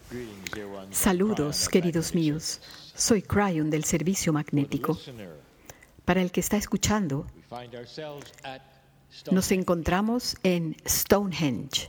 Saludos, queridos míos. Soy Cryon del Servicio Magnético. Para el que está escuchando, nos encontramos en Stonehenge.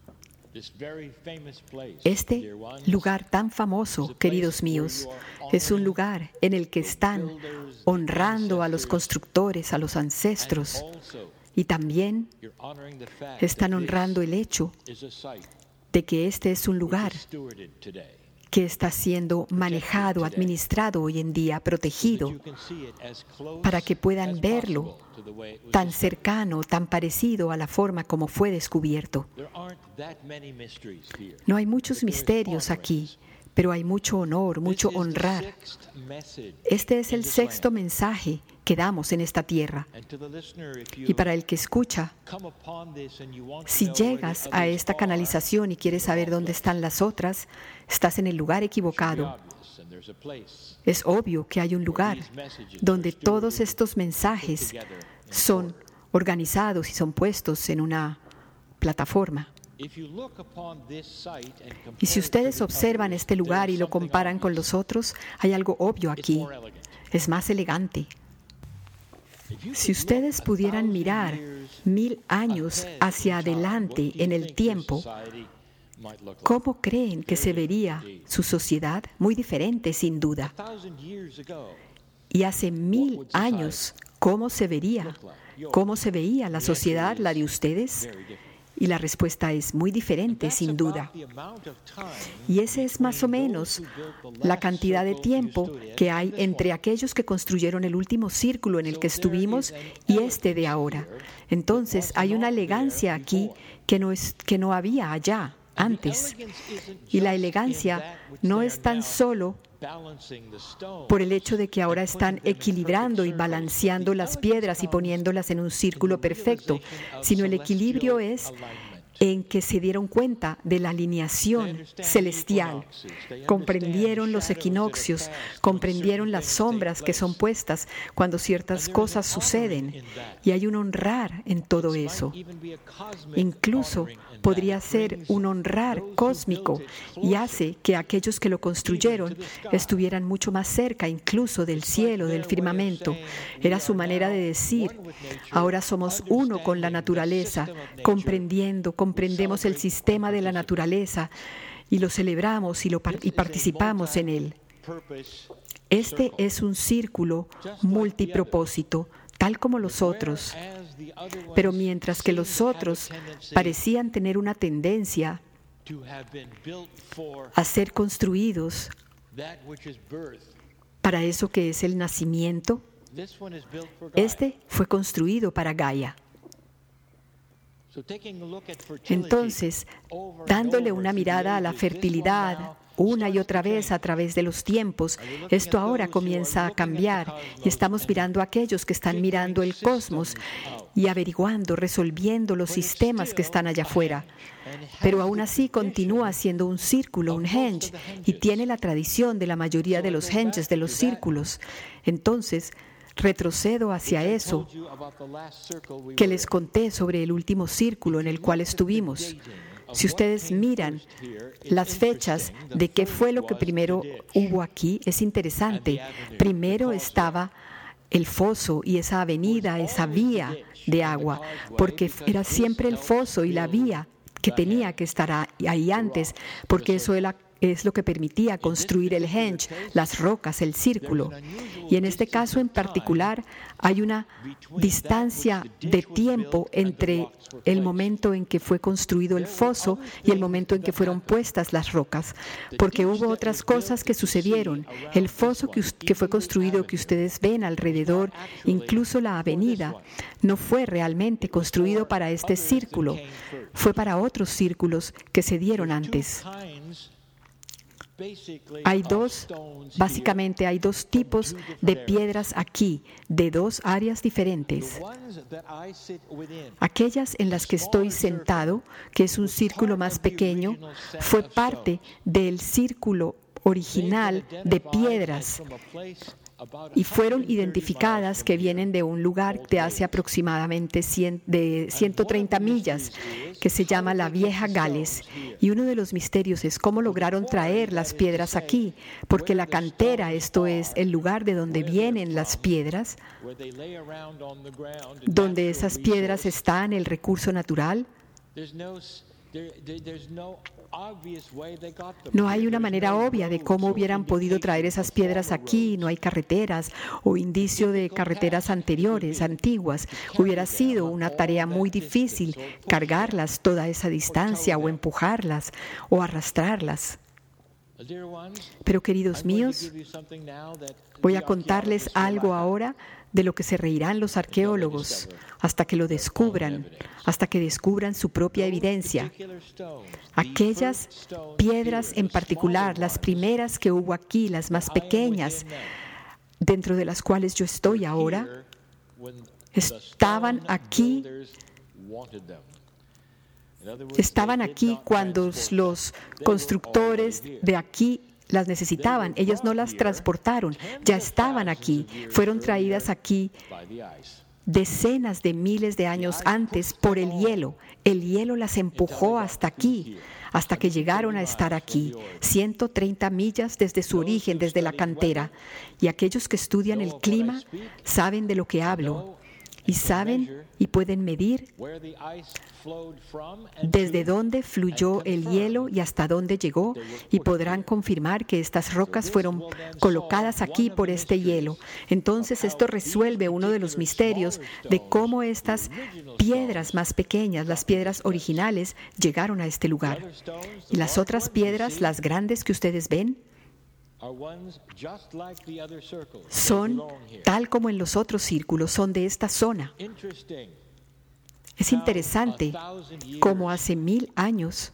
Este lugar tan famoso, queridos míos, es un lugar en el que están honrando a los constructores, a los ancestros, y también están honrando el hecho de que este es un lugar que está siendo manejado, administrado hoy en día, protegido, para que puedan verlo tan cercano, tan parecido a la forma como fue descubierto. No hay muchos misterios aquí, pero hay mucho honor, mucho honrar. Este es el sexto mensaje que damos en esta tierra. Y para el que escucha, si llegas a esta canalización y quieres saber dónde están las otras, estás en el lugar equivocado. Es obvio que hay un lugar donde todos estos mensajes son organizados y son puestos en una plataforma. Y si ustedes observan este lugar y lo comparan con los otros, hay algo obvio aquí. Es más elegante. Si ustedes pudieran mirar 1000 años hacia adelante en el tiempo, ¿cómo creen que se vería su sociedad? Muy diferente, sin duda. Y hace 1000 años, ¿cómo se vería? ¿Cómo se veía la sociedad, la de ustedes? Y la respuesta es muy diferente, sin duda. Y ese es más o menos la cantidad de tiempo que hay entre aquellos que construyeron el último círculo en el que estuvimos y este de ahora. Entonces, hay una elegancia aquí que no había allá antes. Y la elegancia no es tan solo por el hecho de que ahora están equilibrando y balanceando las piedras y poniéndolas en un círculo perfecto, sino el equilibrio es en que se dieron cuenta de la alineación celestial. Comprendieron los equinoccios, comprendieron las sombras que son puestas cuando ciertas cosas suceden, y hay un honrar en todo eso. Incluso podría ser un honrar cósmico, y hace que aquellos que lo construyeron estuvieran mucho más cerca incluso del cielo, del firmamento. Era su manera de decir: ahora somos uno con la naturaleza, comprendemos el sistema de la naturaleza y lo celebramos y participamos en él. Este es un círculo multipropósito, tal como los otros. Pero mientras que los otros parecían tener una tendencia a ser construidos para eso que es el nacimiento, este fue construido para Gaia. Entonces, dándole una mirada a la fertilidad una y otra vez a través de los tiempos, esto ahora comienza a cambiar y estamos mirando a aquellos que están mirando el cosmos y averiguando, resolviendo los sistemas que están allá afuera. Pero aún así continúa siendo un círculo, un henge, y tiene la tradición de la mayoría de los henges, de los círculos. Entonces, retrocedo hacia eso que les conté sobre el último círculo en el cual estuvimos. Si ustedes miran las fechas de qué fue lo que primero hubo aquí, es interesante. Primero estaba el foso y esa avenida, esa vía de agua, porque era siempre el foso y la vía que tenía que estar ahí antes, porque eso es lo que permitía construir el henge, las rocas, el círculo. Y en este caso en particular hay una distancia de tiempo entre el momento en que fue construido el foso y el momento en que fueron puestas las rocas, porque hubo otras cosas que sucedieron. El foso que fue construido, que ustedes ven alrededor, incluso la avenida, no fue realmente construido para este círculo, fue para otros círculos que se dieron antes. Básicamente hay dos tipos de piedras aquí, de dos áreas diferentes. Aquellas en las que estoy sentado, que es un círculo más pequeño, fue parte del círculo original de piedras y fueron identificadas que vienen de un lugar de hace aproximadamente 130 millas, que se llama la Vieja Gales. Y uno de los misterios es cómo lograron traer las piedras aquí, porque la cantera, esto es, el lugar de donde vienen las piedras, donde esas piedras están, el recurso natural, no hay una manera obvia de cómo hubieran podido traer esas piedras aquí. No hay carreteras o indicio de carreteras anteriores, antiguas. Hubiera sido una tarea muy difícil cargarlas toda esa distancia o empujarlas o arrastrarlas. Pero, queridos míos, voy a contarles algo ahora de lo que se reirán los arqueólogos hasta que lo descubran, hasta que descubran su propia evidencia. Aquellas piedras en particular, las primeras que hubo aquí, las más pequeñas, dentro de las cuales yo estoy ahora, estaban aquí cuando los constructores de aquí las necesitaban. Ellos no las transportaron, ya estaban aquí. Fueron traídas aquí decenas de miles de años antes por el hielo. El hielo las empujó hasta aquí, hasta que llegaron a estar aquí, 130 millas desde su origen, desde la cantera. Y aquellos que estudian el clima saben de lo que hablo. Y saben y pueden medir desde dónde fluyó el hielo y hasta dónde llegó, y podrán confirmar que estas rocas fueron colocadas aquí por este hielo. Entonces esto resuelve uno de los misterios de cómo estas piedras más pequeñas, las piedras originales, llegaron a este lugar. Y las otras piedras, las grandes que ustedes ven, son, tal como en los otros círculos, son de esta zona. Es interesante cómo hace 1000 años,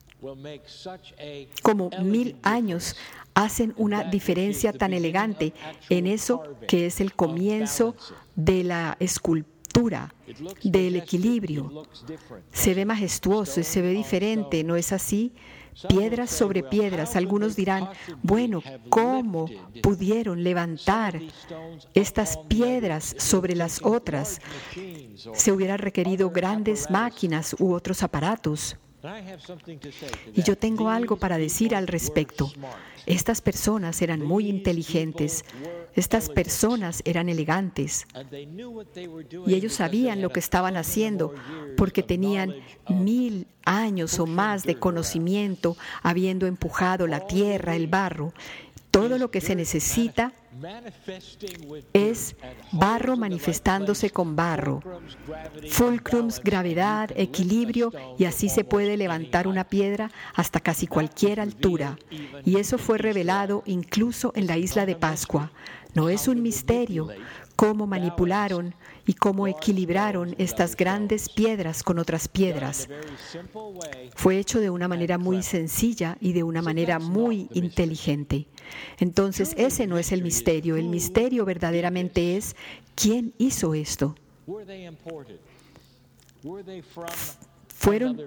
hacen una diferencia tan elegante en eso que es el comienzo de la escultura, del equilibrio. Se ve majestuoso y se ve diferente, ¿no es así? Piedras sobre piedras. Algunos dirán, bueno, ¿cómo pudieron levantar estas piedras sobre las otras? Se hubiera requerido grandes máquinas u otros aparatos. Y yo tengo algo para decir al respecto. Estas personas eran muy inteligentes. Estas personas eran elegantes. Y ellos sabían lo que estaban haciendo porque tenían 1000 años o más de conocimiento, habiendo empujado la tierra, el barro. Todo lo que se necesita es barro manifestándose con barro, fulcrums, gravedad, equilibrio, y así se puede levantar una piedra hasta casi cualquier altura. Y eso fue revelado incluso en la isla de Pascua. No es un misterio cómo manipularon y cómo equilibraron estas grandes piedras con otras piedras. Fue hecho de una manera muy sencilla y de una manera muy inteligente. Entonces, ese no es el misterio. El misterio verdaderamente es ¿quién hizo esto? Fueron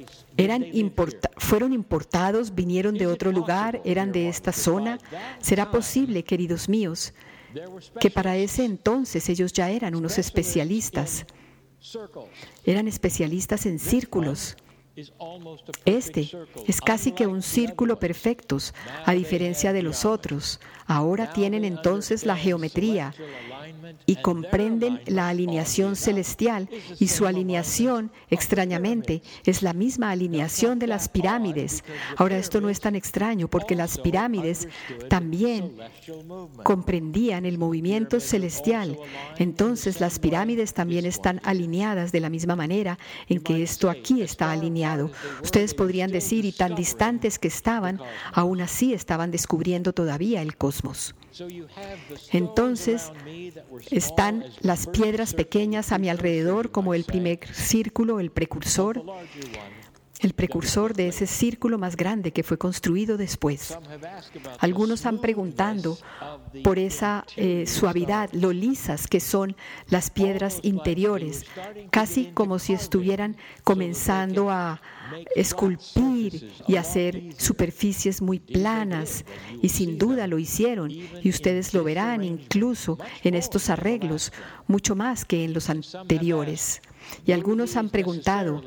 importados, vinieron de otro lugar, eran de esta zona. ¿Será posible, queridos míos, que para ese entonces ellos ya eran unos especialistas? Eran especialistas en círculos. Este es casi que un círculo perfecto, a diferencia de los otros. Ahora tienen entonces la geometría y comprenden la alineación celestial, y su alineación, extrañamente, es la misma alineación de las pirámides. Ahora, esto no es tan extraño porque las pirámides también comprendían el movimiento celestial. Entonces, las pirámides también están alineadas de la misma manera en que esto aquí está alineado. Ustedes podrían decir, y tan distantes que estaban, aún así estaban descubriendo todavía el cosmos. Entonces, están las piedras pequeñas a mi alrededor como el primer círculo, el precursor. el precursor de ese círculo más grande que fue construido después. Algunos han preguntado por esa suavidad, lo lisas que son las piedras interiores, casi como si estuvieran comenzando a esculpir y hacer superficies muy planas, y sin duda lo hicieron, y ustedes lo verán incluso en estos arreglos, mucho más que en los anteriores. Y algunos han preguntado,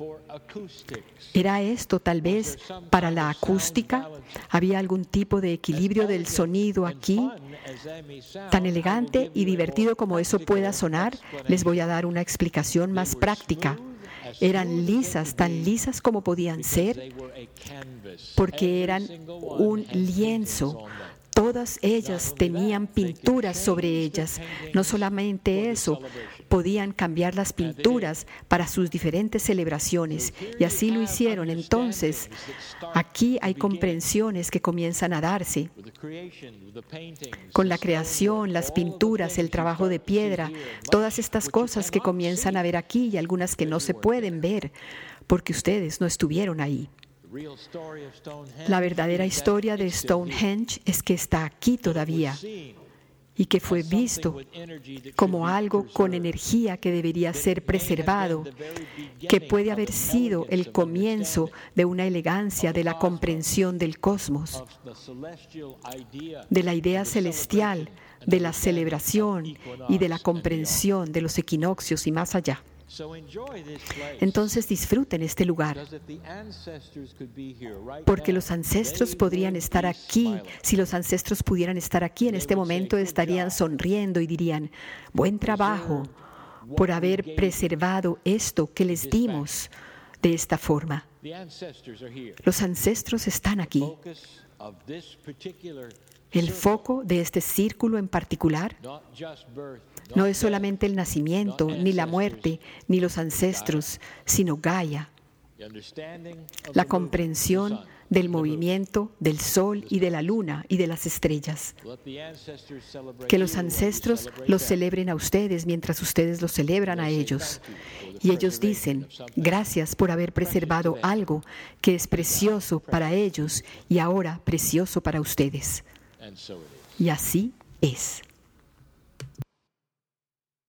¿era esto tal vez para la acústica? ¿Había algún tipo de equilibrio del sonido aquí? Tan elegante y divertido como eso pueda sonar, les voy a dar una explicación más práctica. Eran lisas, tan lisas como podían ser, porque eran un lienzo. Todas ellas tenían pinturas sobre ellas. No solamente eso, podían cambiar las pinturas para sus diferentes celebraciones, y así lo hicieron. Entonces, aquí hay comprensiones que comienzan a darse con la creación, las pinturas, el trabajo de piedra, todas estas cosas que comienzan a ver aquí y algunas que no se pueden ver porque ustedes no estuvieron ahí. La verdadera historia de Stonehenge es que está aquí todavía y que fue visto como algo con energía que debería ser preservado, que puede haber sido el comienzo de una elegancia de la comprensión del cosmos, de la idea celestial, de la celebración y de la comprensión de los equinoccios y más allá. Entonces disfruten este lugar, porque los ancestros podrían estar aquí. Si los ancestros pudieran estar aquí en este momento, estarían sonriendo y dirían: buen trabajo por haber preservado esto que les dimos de esta forma. Los ancestros están aquí. El foco de este círculo en particular no es solamente el nacimiento, ni la muerte, ni los ancestros, sino Gaia, la comprensión del movimiento del sol y de la luna y de las estrellas. Que los ancestros los celebren a ustedes mientras ustedes los celebran a ellos. Y ellos dicen: gracias por haber preservado algo que es precioso para ellos y ahora precioso para ustedes. Y así es.